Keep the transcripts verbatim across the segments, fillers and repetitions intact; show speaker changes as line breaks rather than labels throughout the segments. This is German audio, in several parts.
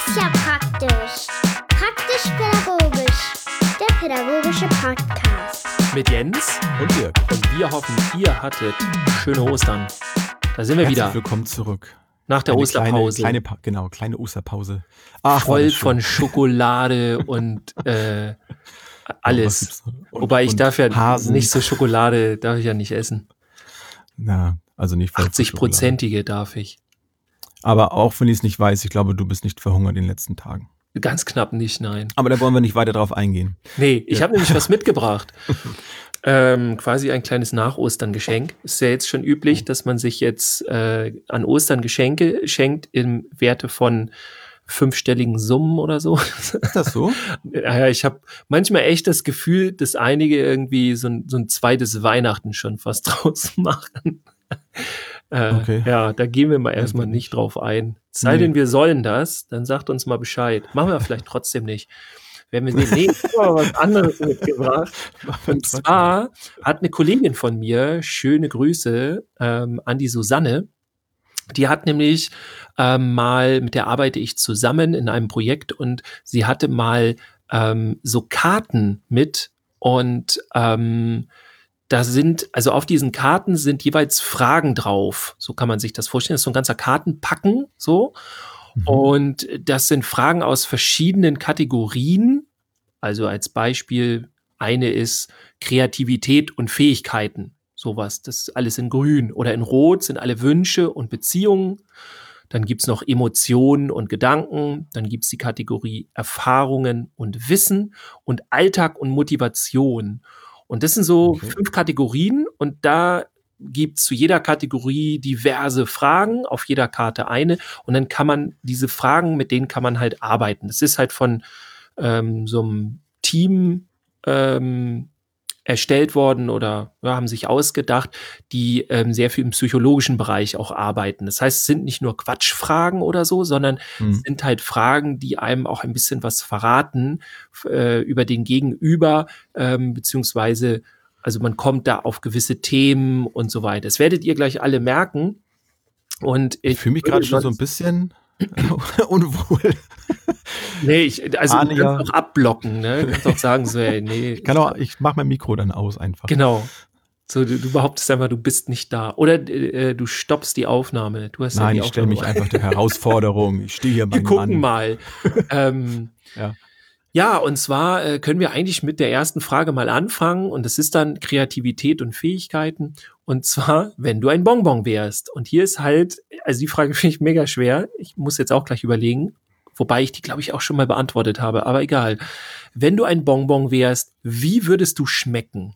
ist ja praktisch. Praktisch-pädagogisch. Der pädagogische Podcast.
Mit Jens
und Dirk.
Und wir hoffen, ihr hattet schöne Ostern. Da sind wir
Herzlich
wieder.
Willkommen zurück.
Nach der
Eine
Osterpause.
Kleine, kleine, genau, kleine Osterpause. Ach,
voll von Schokolade und äh, alles.
Und,
Wobei ich darf ja
Hasen.
nicht so Schokolade, darf ich ja nicht essen.
Na, also nicht voll
achtzig-prozentige darf ich.
Aber auch wenn ich es nicht weiß, ich glaube, du bist nicht verhungert in den letzten Tagen.
Ganz knapp nicht, nein.
Aber da wollen wir nicht weiter drauf eingehen.
Nee, ich
Ja.
habe nämlich was mitgebracht. ähm, quasi ein kleines Nach-Ostern-Geschenk. Ist ja jetzt schon üblich, dass man sich jetzt äh, an Ostern Geschenke schenkt im Werte von fünfstelligen Summen oder so.
Ist das so?
Ja, ich habe manchmal echt das Gefühl, dass einige irgendwie so ein, so ein zweites Weihnachten schon fast draus machen. äh,
Okay.
Ja, da gehen wir mal erstmal
Irgendwie
nicht drauf ein. Sei denn, wir sollen das, dann sagt uns mal Bescheid. Machen wir vielleicht trotzdem nicht. Wenn wir sehen, nee, ich habe aber was anderes mitgebracht. Und zwar hat eine Kollegin von mir, schöne Grüße ähm, an die Susanne, die hat nämlich ähm, mal, mit der arbeite ich zusammen in einem Projekt und sie hatte mal ähm, so Karten mit und ähm, da sind, also auf diesen Karten sind jeweils Fragen drauf. So kann man sich das vorstellen. Das ist so ein ganzer Kartenpacken, so.
Mhm.
Und das sind Fragen aus verschiedenen Kategorien. Also als Beispiel, eine ist Kreativität und Fähigkeiten. Sowas, das ist alles in grün. Oder in rot sind alle Wünsche und Beziehungen. Dann gibt's noch Emotionen und Gedanken. Dann gibt's die Kategorie Erfahrungen und Wissen und Alltag und Motivation. Und das sind so
Okay.
fünf Kategorien und da gibt's zu jeder Kategorie diverse Fragen, auf jeder Karte eine. Und dann kann man diese Fragen, mit denen kann man halt arbeiten. Das ist halt von ähm, so einem Team ähm, erstellt worden oder ja, haben sich ausgedacht, die ähm, sehr viel im psychologischen Bereich auch arbeiten. Das heißt, es sind nicht nur Quatschfragen oder so, sondern
Mhm.
es sind halt Fragen, die einem auch ein bisschen was verraten äh, über den Gegenüber, ähm, beziehungsweise, also man kommt da auf gewisse Themen und so weiter. Das werdet ihr gleich alle merken. Und
Ich fühle mich gerade schon so ein bisschen unwohl.
Nee, ich, also du
Anja.
kannst auch abblocken, ne? Du kannst auch sagen, so, ey, nee.
Ich kann auch, ich mache mein Mikro dann aus einfach.
Genau. So, du, du behauptest einfach, du bist nicht da. Oder äh, du stoppst die Aufnahme. Du hast ja
Nein,
die
ich stelle mich
Aufnahme.
einfach der Herausforderung. Ich stehe hier
Wir
mein
gucken
Mann.
mal. ähm,
Ja.
ja, und zwar äh, können wir eigentlich mit der ersten Frage mal anfangen. Und das ist dann Kreativität und Fähigkeiten. Und zwar, wenn du ein Bonbon wärst. Und hier ist halt, also die Frage finde ich mega schwer. Ich muss jetzt auch gleich überlegen. Wobei ich die, glaube ich, auch schon mal beantwortet habe. Aber egal. Wenn du ein Bonbon wärst, wie würdest du schmecken?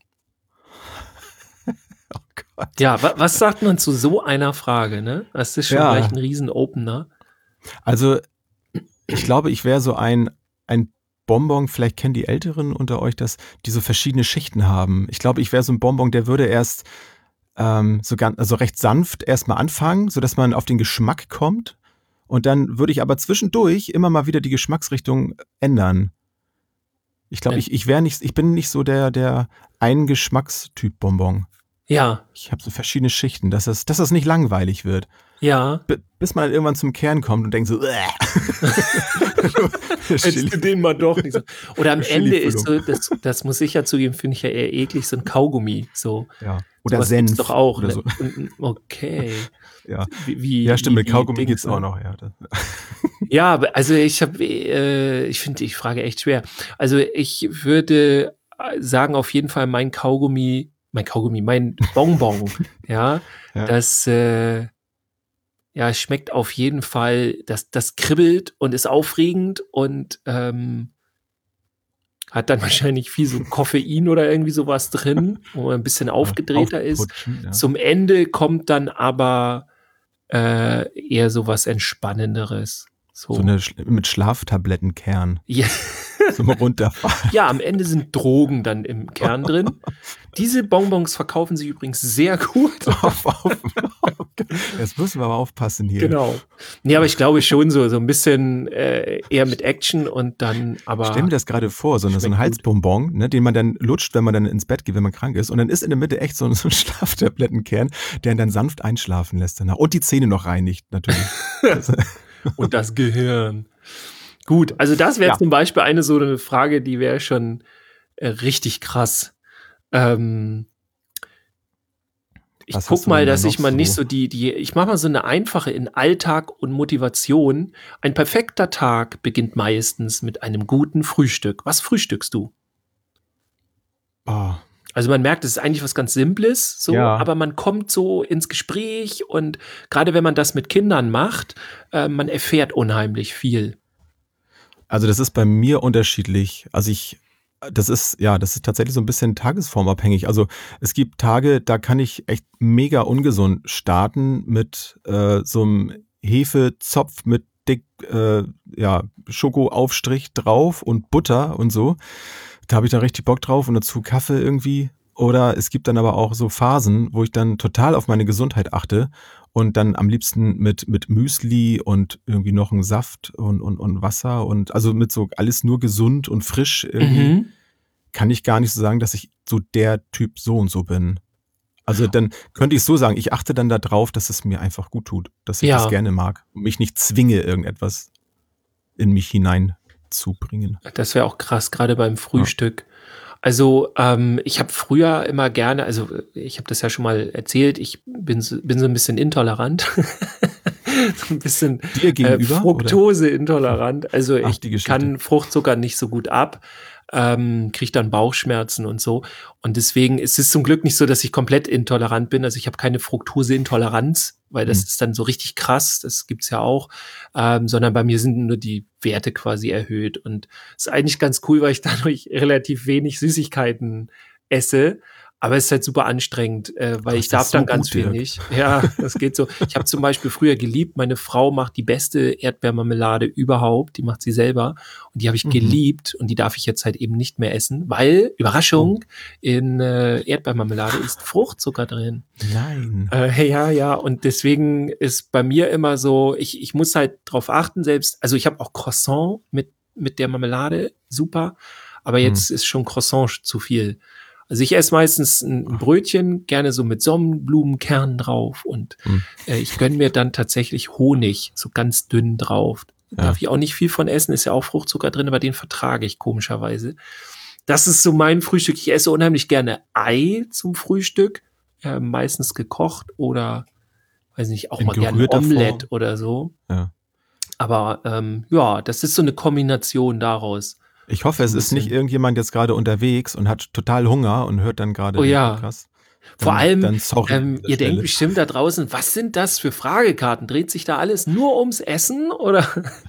Oh Gott.
Ja, wa was sagt man zu so einer Frage, ne? Das ist schon
Ja.
gleich ein Riesen-Opener.
Also, ich glaube, ich wäre so ein, ein Bonbon, vielleicht kennen die Älteren unter euch das, die so verschiedene Schichten haben. Ich glaube, ich wäre so ein Bonbon, der würde erst ähm, so ganz, also recht sanft erstmal anfangen, sodass man auf den Geschmack kommt. Und dann würde ich aber zwischendurch immer mal wieder die Geschmacksrichtung ändern. Ich glaube,
Ja.
ich, ich wäre nicht, ich bin nicht so der, der ein Geschmackstyp Bonbon.
Ja,
Ich habe so verschiedene Schichten, dass das, dass das nicht langweilig wird.
ja.
B bis man irgendwann zum Kern kommt und denkt so,
Hättest du den mal doch nicht so. Oder am Ende ist so,
Chili-Füllung.
das, das muss ich ja zugeben, finde ich ja eher eklig, so ein Kaugummi. So.
Ja. Oder
Sowas
Senf.
gibt's doch auch.
Oder
Ne?
so.
Okay.
Ja.
Wie, wie,
Ja, stimmt,
wie,
mit Kaugummi
wie
geht's
Dings,
auch
ne?
noch. Ja, das,
Ja, aber also ich habe, äh, ich finde die Frage echt schwer. Also ich würde sagen, auf jeden Fall mein Kaugummi, mein Kaugummi, mein Bonbon, ja,
Ja.
das, äh, ja, es schmeckt auf jeden Fall, das, das kribbelt und ist aufregend und ähm, hat dann wahrscheinlich viel so Koffein oder irgendwie sowas drin, wo man ein bisschen aufgedrehter ist.
Aufputschen, ja.
Zum Ende kommt dann aber äh, eher so was Entspannenderes. So,
So eine Sch- mit Schlaftablettenkern
ja.
zum Runterfahren.
Ja, am Ende sind Drogen dann im Kern drin. Diese Bonbons verkaufen sich übrigens sehr gut.
auf, auf. Jetzt müssen wir aber aufpassen hier.
Genau. Nee, aber ich glaube schon so, so ein bisschen äh, eher mit Action und dann aber.
Stell mir das gerade vor, so, eine, so ein
Schmeckt
Halsbonbon, ne, den man dann lutscht, wenn man dann ins Bett geht, wenn man krank ist. Und dann ist in der Mitte echt so, ein- so ein Schlaftablettenkern, der ihn dann sanft einschlafen lässt danach. Und die Zähne noch reinigt, natürlich.
Und das Gehirn. Gut, also das wäre
Ja.
zum Beispiel eine so eine Frage, die wäre schon äh, richtig krass. Ähm, ich
Was hast
guck
du
mal,
denn da
dass ich
noch
mal nicht
so?
so die, die, ich mache mal so eine einfache in Alltag und Motivation. Ein perfekter Tag beginnt meistens mit einem guten Frühstück. Was frühstückst du?
Oh,
Also man merkt, es ist eigentlich was ganz Simples, so,
Ja.
aber man kommt so ins Gespräch und gerade wenn man das mit Kindern macht, äh, man erfährt unheimlich viel.
also das ist bei mir unterschiedlich. Also ich, das ist, ja, das ist tatsächlich so ein bisschen tagesformabhängig. Also es gibt Tage, da kann ich echt mega ungesund starten mit äh, so einem Hefezopf mit dick, äh, ja, Schokoaufstrich drauf und Butter und so. Da habe ich dann richtig Bock drauf und dazu Kaffee irgendwie. Oder es gibt dann aber auch so Phasen, wo ich dann total auf meine Gesundheit achte und dann am liebsten mit, mit Müsli und irgendwie noch einen Saft und, und, und Wasser und also mit so alles nur gesund und frisch irgendwie,
Mhm.
kann ich gar nicht so sagen, dass ich so der Typ so und so bin. Also dann könnte ich so sagen, ich achte dann darauf, dass es mir einfach gut tut, dass ich
Ja.
das gerne mag und mich nicht zwinge, irgendetwas in mich hineinzubringen.
Das wäre auch krass, gerade beim Frühstück. Also ähm, ich habe früher immer gerne, also ich habe das ja schon mal erzählt, ich bin so, bin so ein bisschen intolerant. So ein bisschen
Dir
äh,
gegenüber?
Fructose-intolerant. Also
Ach,
ich
die Geschichte.
kann Fruchtzucker nicht so gut ab, ähm, kriege dann Bauchschmerzen und so. Und deswegen ist es zum Glück nicht so, dass ich komplett intolerant bin. Also ich habe keine Fructoseintoleranz, weil das
Hm.
ist dann so richtig krass, das gibt's ja auch. Ähm, sondern bei mir sind nur die Werte quasi erhöht. Und ist eigentlich ganz cool, weil ich dadurch relativ wenig Süßigkeiten esse. Aber es ist halt super anstrengend, äh, weil
Du
ich
hast
darf
das so
dann ganz
gut,
viel
Dirk.
nicht. Ja, das geht so. Ich habe zum Beispiel früher geliebt, meine Frau macht die beste Erdbeermarmelade überhaupt. Die macht sie selber. Und die habe ich
Mhm.
geliebt. Und die darf ich jetzt halt eben nicht mehr essen, weil, Überraschung, in äh, Erdbeermarmelade ist Fruchtzucker drin.
Nein.
Äh, ja, ja, und deswegen ist bei mir immer so, ich, ich muss halt drauf achten, selbst, also ich habe auch Croissant mit, mit der Marmelade, super, aber jetzt ist schon Croissant zu viel. Also ich esse meistens ein, ein Brötchen, gerne so mit Sonnenblumenkernen drauf und
Hm.
äh, ich gönne mir dann tatsächlich Honig, so ganz dünn drauf.
Ja.
Darf ich auch nicht viel von essen, ist ja auch Fruchtzucker drin, aber den vertrage ich komischerweise. Das ist so mein Frühstück. Ich esse unheimlich gerne Ei zum Frühstück. Äh, meistens gekocht oder, weiß nicht, auch
In
mal gerne
gerührter
Omelette
Form.
oder so.
Ja.
Aber ähm, ja, das ist so eine Kombination daraus.
Ich hoffe,
So
es
ein
ist nicht
bisschen.
irgendjemand jetzt gerade unterwegs und hat total Hunger und hört dann gerade
Oh
den
ja.
Podcast.
Vor
Dann,
allem,
dann sorry an
ähm,
dieser
ihr denkt
Stelle.
bestimmt da draußen, was sind das für Fragekarten? Dreht sich da alles nur ums Essen? Oder?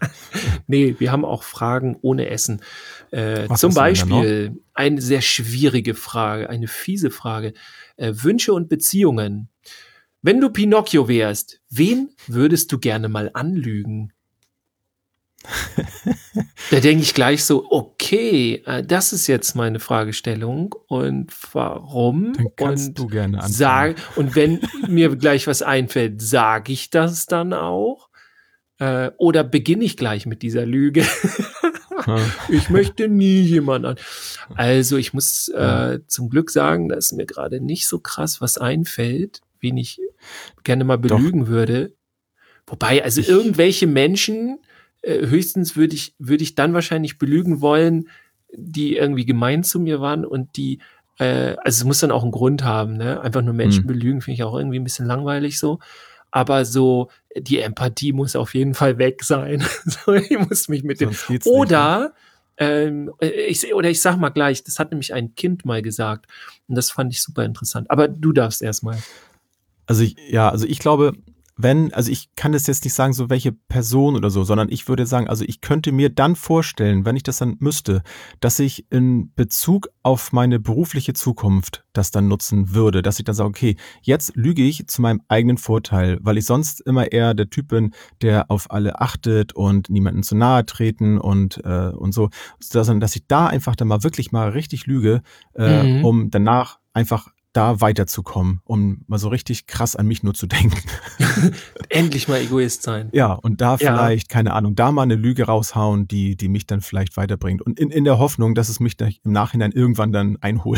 Nee, wir haben auch Fragen ohne Essen. Äh,
Was
zum
hast du denn da noch?
Beispiel eine sehr schwierige Frage, eine fiese Frage. Äh, Wünsche und Beziehungen. Wenn du Pinocchio wärst, wen würdest du gerne mal anlügen? Da denke ich gleich so, okay, äh, das ist jetzt meine Fragestellung und warum?
Dann kannst
Und
du gerne anfangen.
sag, und wenn mir gleich was einfällt, sage ich das dann auch? Äh, oder beginne ich gleich mit dieser Lüge?
Ja.
Ich möchte nie jemanden an. Also ich muss
Ja.
äh, zum Glück sagen, dass mir gerade nicht so krass was einfällt, wen ich gerne mal
Doch.
belügen würde. Wobei, also
Ich-
irgendwelche Menschen, äh, höchstens würde ich, würde ich dann wahrscheinlich belügen wollen, die irgendwie gemein zu mir waren und die, äh, also es muss dann auch einen Grund haben, ne? Einfach nur Menschen
Hm.
belügen, finde ich auch irgendwie ein bisschen langweilig so. Aber so, die Empathie muss auf jeden Fall weg sein. So, ich muss mich mit dem.
Sonst geht's nicht, ne?
Oder, ähm, ich, oder ich sag mal gleich, das hat nämlich ein Kind mal gesagt. Und das fand ich super interessant. Aber du darfst erstmal.
Also ich, ja, also ich glaube, wenn, also ich kann das jetzt nicht sagen, so welche Person oder so, sondern ich würde sagen, also ich könnte mir dann vorstellen, wenn ich das dann müsste, dass ich in Bezug auf meine berufliche Zukunft das dann nutzen würde, dass ich dann sage, okay, jetzt lüge ich zu meinem eigenen Vorteil, weil ich sonst immer eher der Typ bin, der auf alle achtet und niemanden zu nahe treten und äh, und so, dass, dass ich da einfach dann mal wirklich mal richtig lüge, äh,
Mhm.
um danach einfach da weiterzukommen, um mal so richtig krass an mich nur zu denken.
Endlich mal Egoist sein.
Ja, und da
Ja.
vielleicht, keine Ahnung, da mal eine Lüge raushauen, die, die mich dann vielleicht weiterbringt. Und in, in der Hoffnung, dass es mich da im Nachhinein irgendwann dann einholt.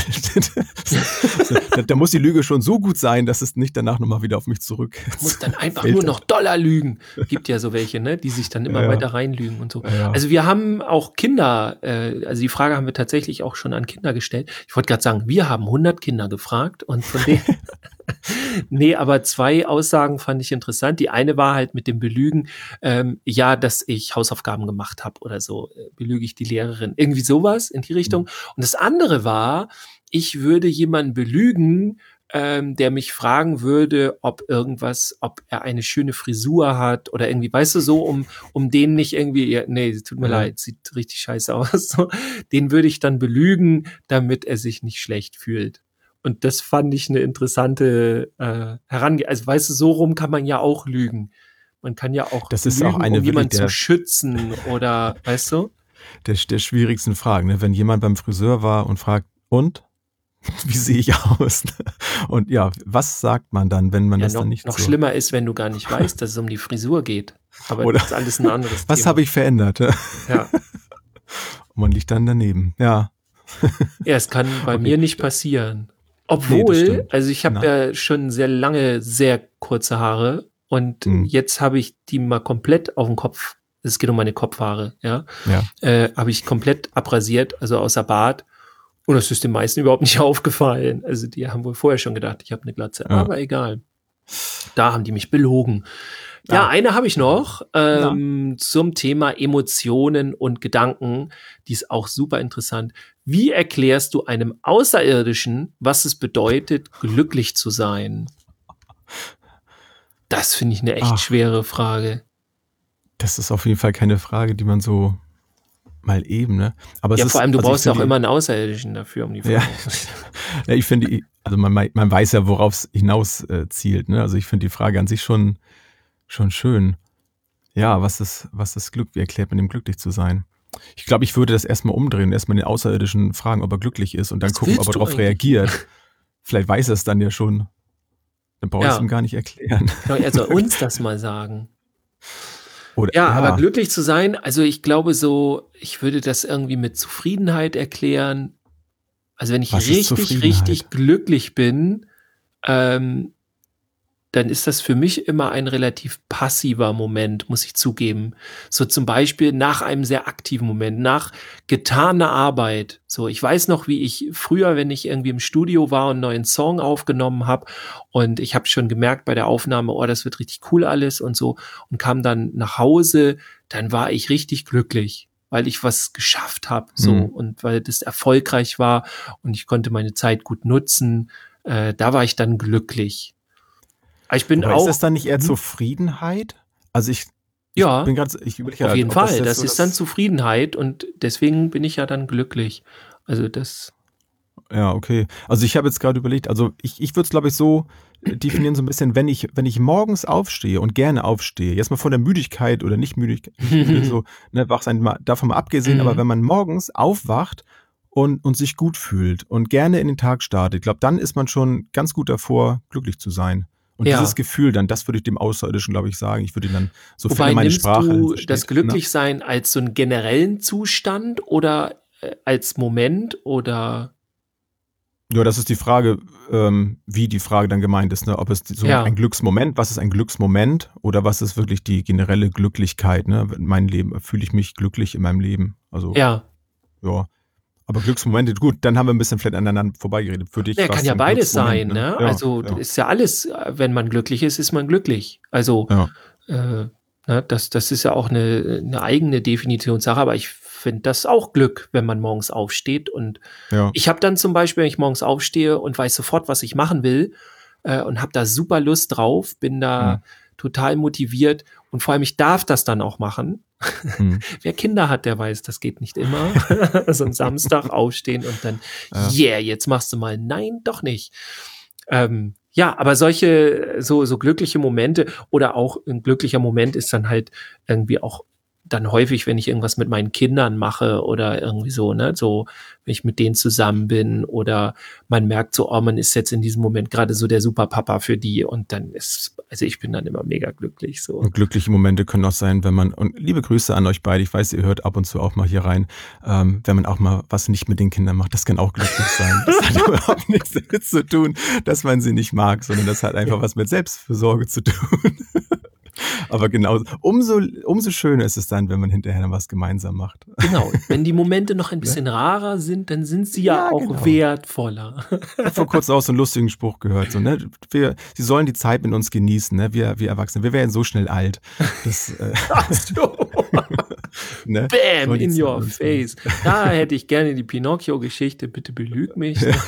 da, da muss die Lüge schon so gut sein, dass es nicht danach nochmal wieder auf mich zurück.
Muss dann einfach
fällt.
nur noch Dollar lügen. Gibt ja so welche, ne, die sich dann immer
Ja.
weiter reinlügen und so.
Ja.
Also wir haben auch Kinder, äh, also die Frage haben wir tatsächlich auch schon an Kinder gestellt. Ich wollte gerade sagen, wir haben hundert Kinder gefragt und von denen nee, aber zwei Aussagen fand ich interessant. Die eine war halt mit dem Belügen, ähm, ja, dass ich Hausaufgaben gemacht habe oder so, äh, belüge ich die Lehrerin. Irgendwie sowas in die Richtung. Und das andere war, ich würde jemanden belügen, ähm, der mich fragen würde, ob irgendwas, ob er eine schöne Frisur hat oder irgendwie, weißt du, so, um, um den nicht irgendwie, ja, nee, tut mir
Ja.
leid, sieht richtig scheiße aus. So, den würde ich dann belügen, damit er sich nicht schlecht fühlt. Und das fand ich eine interessante äh, Herangehensweise. Also, weißt du, so rum kann man ja auch lügen. Man kann ja auch
Das ist
lügen,
auch eine
um jemanden
wirklich
zu
der-
schützen oder, weißt du?
Der, der schwierigsten Fragen, ne? Wenn jemand beim Friseur war und fragt, und? Wie sehe ich aus? Und ja, was sagt man dann, wenn man
Ja,
das
noch,
dann nicht
noch
so...
schlimmer ist, wenn du gar nicht weißt, dass es um die Frisur geht. Aber
Oder-
das ist alles ein anderes
Was
Thema.
habe ich verändert? Und
Ja.
man liegt dann daneben. Ja,
ja, es kann bei
Okay.
mir nicht passieren.
Nee,
Obwohl,
das stimmt.
also ich habe
Na.
ja schon sehr lange, sehr kurze Haare und
Hm.
jetzt habe ich die mal komplett auf den Kopf, es geht um meine Kopfhaare, ja,
ja.
äh, habe ich komplett abrasiert, also außer Bart. Und das ist den meisten überhaupt nicht aufgefallen. Also die haben wohl vorher schon gedacht, ich habe eine Glatze.
Ja.
Aber egal. Da haben die mich belogen. Ja,
Ah.
eine habe ich noch ähm, zum Thema Emotionen und Gedanken. Die ist auch super interessant. Wie erklärst du einem Außerirdischen, was es bedeutet, glücklich zu sein? Das finde ich eine echt
Ach.
schwere Frage.
Das ist auf jeden Fall keine Frage, die man so mal eben, ne? Aber es
Ja,
ist,
vor allem, du
also ich
brauchst ja auch
finde die-
immer einen Außerirdischen dafür, um die
Ja.
Frage.
Ja, ich finde, die- also man, man weiß ja, worauf es hinaus äh, zielt, ne? Also ich finde die Frage an sich schon, schon schön. Ja, was ist, was ist Glück? Wie erklärt man dem glücklich zu sein? Ich glaube, ich würde das erstmal umdrehen, erstmal den Außerirdischen fragen, ob er glücklich ist und dann
Was
gucken, ob
willst
er
du
darauf
eigentlich?
reagiert. Vielleicht weiß er es dann ja schon. Dann brauche ich es
Ja.
ihm gar nicht erklären.
Er soll uns das mal sagen.
Oder,
Ja, aber glücklich zu sein, also ich glaube so, ich würde das irgendwie mit Zufriedenheit erklären. Also wenn ich
Was ist
richtig,
Zufriedenheit?
richtig glücklich bin, ähm, dann ist das für mich immer ein relativ passiver Moment, muss ich zugeben. So zum Beispiel nach einem sehr aktiven Moment, nach getaner Arbeit. So, ich weiß noch, wie ich früher, wenn ich irgendwie im Studio war und einen neuen Song aufgenommen habe und ich habe schon gemerkt bei der Aufnahme, oh, das wird richtig cool alles und so und kam dann nach Hause, dann war ich richtig glücklich, weil ich was geschafft habe, so
Mhm.
und weil das erfolgreich war und ich konnte meine Zeit gut nutzen. Äh, da war ich dann glücklich. Aber ich bin
Aber
auch
ist das dann nicht eher
Mhm.
Zufriedenheit? Also ich, ich
Ja,
bin gerade, ich überlege
auf
gerade,
jeden
ob
Fall.
jetzt
Das
so
ist dann Zufriedenheit und deswegen bin ich ja dann glücklich. Also das,
Ja, okay. Also ich habe jetzt gerade überlegt, also ich, ich würde es, glaube ich, so äh, definieren, so ein bisschen, wenn ich, wenn ich morgens aufstehe und gerne aufstehe, jetzt mal von der Müdigkeit oder nicht Müdigkeit, so, ne, wach sein, mal, davon mal abgesehen,
Mhm.
aber wenn man morgens aufwacht und, und sich gut fühlt und gerne in den Tag startet, ich glaube, dann ist man schon ganz gut davor, glücklich zu sein. Und
Ja.
dieses Gefühl dann, das würde ich dem Außerirdischen, glaube ich, sagen. Ich würde ihn dann, sofern
Wobei
er meine
nimmst
Sprache
du
versteht,
das
ne?
Glücklichsein als so einen generellen Zustand oder äh, als Moment oder
Ja, das ist die Frage, ähm, wie die Frage dann gemeint ist, ne? Ob es so
Ja.
ein Glücksmoment, was ist ein Glücksmoment oder was ist wirklich die generelle Glücklichkeit, ne? In meinem Leben, fühle ich mich glücklich in meinem Leben? Also, ja.
ja.
Aber Glücksmomente, gut, dann haben wir ein bisschen vielleicht aneinander vorbeigeredet. Für dich
Ja,
war's
kann ja
ein
beides
Glücksmoment,
sein, ne?
Ja,
Also
ja.
ist ja alles, äh, wenn man glücklich ist, ist man glücklich. Also
Ja.
äh, ne, das, das ist ja auch eine, eine eigene Definitionssache, aber ich finde das auch Glück, wenn man morgens aufsteht. Und
Ja.
ich habe dann zum Beispiel, wenn ich morgens aufstehe und weiß sofort, was ich machen will äh, und habe da super Lust drauf, bin da
Mhm.
total motiviert und vor allem, ich darf das dann auch machen.
Hm.
Wer Kinder hat, der weiß, das geht nicht immer. So am Samstag aufstehen und dann,
Ja.
yeah, jetzt machst du mal. Nein, doch nicht. Ähm, ja, aber solche, so, so glückliche Momente oder auch ein glücklicher Moment ist dann halt irgendwie auch dann häufig, wenn ich irgendwas mit meinen Kindern mache oder irgendwie so, ne, so, wenn ich mit denen zusammen bin oder man merkt so, oh, man ist jetzt in diesem Moment gerade so der Superpapa für die und dann ist, also ich bin dann immer mega glücklich, so.
Und glückliche Momente können auch sein, wenn man, und liebe Grüße an euch beide, ich weiß, ihr hört ab und zu auch mal hier rein, ähm, wenn man auch mal was nicht mit den Kindern macht, das kann auch glücklich sein. Das hat überhaupt nichts damit zu tun, dass man sie nicht mag, sondern das hat einfach was mit Selbstfürsorge zu tun. Aber genau, umso, umso schöner ist es dann, wenn man hinterher noch was gemeinsam macht.
Genau, wenn die Momente noch ein bisschen rarer sind, dann sind sie ja,
Ja,
auch
genau.
wertvoller.
Ich habe vor kurzem auch so einen lustigen Spruch gehört, so, ne? Wir, sie sollen die Zeit mit uns genießen, ne? Wir, wir Erwachsene, wir werden so schnell alt. Das, äh,
Ach so.
ne?
Bam,
Sollen die
in
Zeit
your
mit uns
face. Da hätte ich gerne die Pinocchio-Geschichte, bitte belüg mich. Ja.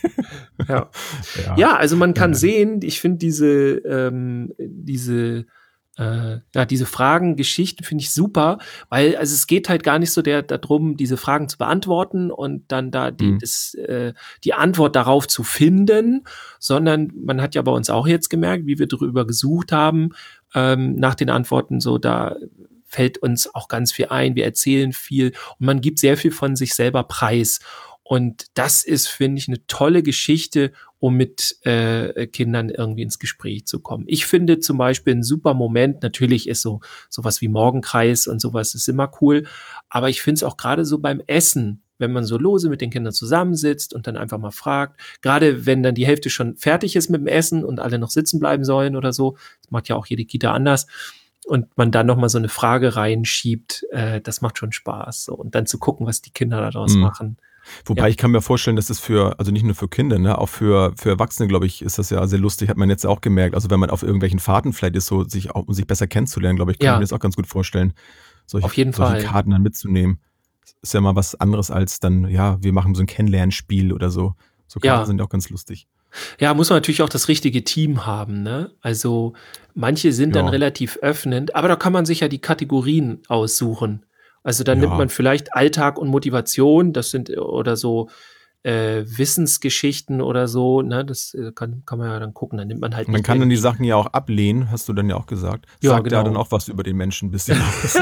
Ja.
Ja, also man kann
Ja.
sehen, ich finde diese, ähm, diese, äh, ja, diese Fragen, Geschichten finde ich super, weil also es geht halt gar nicht so der darum, diese Fragen zu beantworten und dann da die,
Mhm.
das, äh, die Antwort darauf zu finden, sondern man hat ja bei uns auch jetzt gemerkt, wie wir darüber gesucht haben, ähm, nach den Antworten so, da fällt uns auch ganz viel ein, wir erzählen viel und man gibt sehr viel von sich selber preis. Und das ist, finde ich, eine tolle Geschichte, um mit äh, Kindern irgendwie ins Gespräch zu kommen. Ich finde zum Beispiel ein super Moment, natürlich ist so sowas wie Morgenkreis und sowas ist immer cool, aber ich finde es auch gerade so beim Essen, wenn man so lose mit den Kindern zusammensitzt und dann einfach mal fragt, gerade wenn dann die Hälfte schon fertig ist mit dem Essen und alle noch sitzen bleiben sollen oder so, das macht ja auch jede Kita anders, und man dann nochmal so eine Frage reinschiebt, äh, das macht schon Spaß. So. Und dann zu gucken, was die Kinder daraus
Mhm.
machen.
Wobei
Ja.
ich kann mir vorstellen, dass das für, also nicht nur für Kinder, ne, auch für, für Erwachsene, glaube ich, ist das ja sehr lustig, hat man jetzt auch gemerkt. Also wenn man auf irgendwelchen Fahrten vielleicht ist, so sich auch, um sich besser kennenzulernen, glaube ich, kann
Ja.
ich mir das auch ganz gut vorstellen, solche,
Auf jeden
solche
Fall.
Karten dann mitzunehmen. Ist ja mal was anderes als dann, ja, wir machen so ein Kennenlernspiel oder so. So Karten
Ja.
sind auch ganz lustig.
Ja, muss man natürlich auch das richtige Team haben, ne? Also manche sind dann
Ja.
relativ öffnend, aber da kann man sich ja die Kategorien aussuchen. Also dann
Ja.
nimmt man vielleicht Alltag und Motivation, das sind oder so äh, Wissensgeschichten oder so, ne? Das äh, kann, kann man ja dann gucken. Dann nimmt man halt
Man
nicht
kann dann die
irgendwie-
Sachen ja auch ablehnen, hast du dann ja auch gesagt.
Ja,
Sagt ja
genau.
dann auch was über den Menschen ein bisschen aus.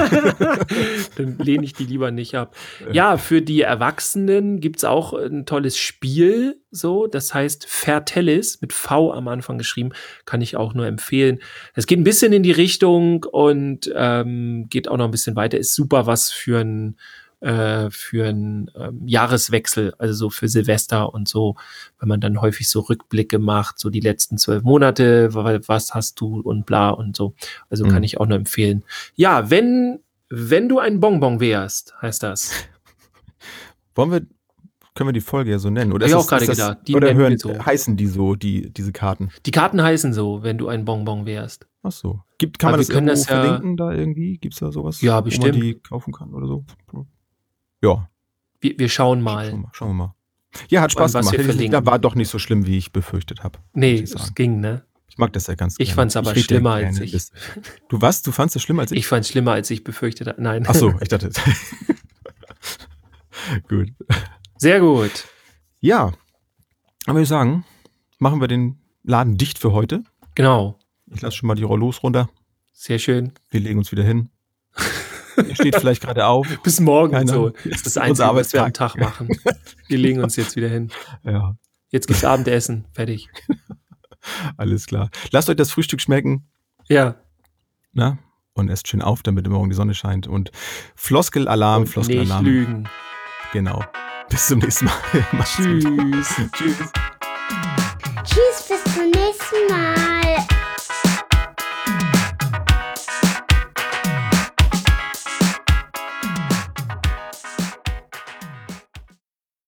Dann lehne ich die lieber nicht ab. Ja, für die Erwachsenen gibt's auch ein tolles Spiel, so, das heißt Vertellis, mit V am Anfang geschrieben, kann ich auch nur empfehlen. Es geht ein bisschen in die Richtung und ähm, geht auch noch ein bisschen weiter, ist super was für ein äh, für einen ähm, Jahreswechsel, also so für Silvester und so, wenn man dann häufig so Rückblicke macht, so die letzten zwölf Monate, wa- was hast du und bla und so. Also
Mhm.
kann ich auch nur empfehlen. Ja, wenn wenn du ein Bonbon wärst, heißt das.
Wollen wir, können wir die Folge ja so nennen? Oder
Hab ich
ist
auch
das-
gerade
ist das-
gedacht. Die
oder
nennen wir
hören,
so.
heißen die so, die, diese Karten?
Die Karten heißen so, wenn du ein Bonbon wärst.
Ach so. Gibt, kann
Aber
man
wir
das
können
irgendwo
das ja-
verlinken da irgendwie? Gibt es da sowas?
Ja,
Wo
bestimmt.
man die kaufen kann oder so? Ja,
Wir, wir schauen
schauen wir
mal.
mal. Schauen wir mal. Ja, hat
Vor allem,
Spaß
was
gemacht.
wir
Hätte ich nicht-
verlinken.
Da war doch nicht so schlimm, wie ich befürchtet habe.
Nee,
muss ich
es
sagen.
ging, ne?
Ich mag das ja ganz
Ich
gerne.
fand's aber
rede ja
schlimmer als
gerne
ich.
bis- Du was? Du fandst es schlimmer als ich?
Ich fand's schlimmer, als ich befürchtet habe. Nein.
Ach so, ich dachte. Gut.
Sehr gut.
Ja, dann würde ich sagen, machen wir den Laden dicht für heute.
Genau.
Ich lasse schon mal die Rollos runter.
Sehr schön.
Wir legen uns wieder hin. Ihr steht vielleicht gerade auf.
Bis morgen
Keine
so.
Ahnung.
Das ist das
Unser
Einzige, was wir am
Arbeitstag.
Tag machen. Wir legen uns jetzt wieder hin.
Ja,
Jetzt gibt's Abendessen. Fertig.
alles klar. Lasst euch das Frühstück schmecken.
Ja.
Na? Und esst schön auf, damit morgen die Sonne scheint. Und Floskelalarm,
Und nicht
Floskelalarm.
lügen.
Genau. Bis zum nächsten Mal. Macht's gut.
Tschüss.
Tschüss.
Tschüss, bis zum nächsten Mal.